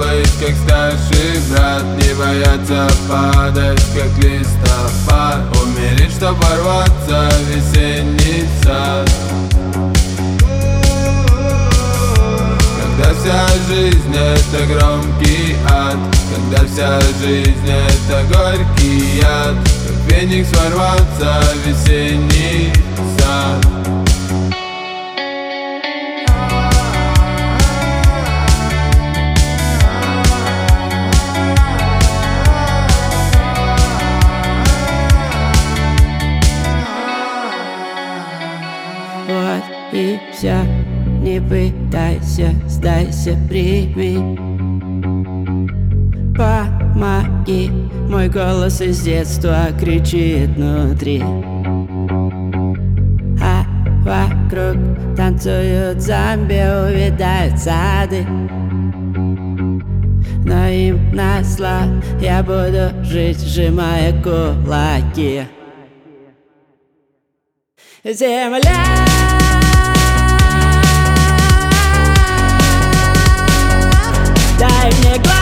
быть как старший брат, не бояться падать, как листопад, умереть, чтоб ворваться в весенний сад. Когда вся жизнь это громкий ад, когда вся жизнь это горький яд, как феникс ворваться в весенний сад. Вот и все, не пытайся, сдайся, прими. Помоги, мой голос из детства кричит внутри, а вокруг танцуют зомби, увядают сады. Но им назло я буду жить, сжимая кулаки. Земля, дай мне глаз.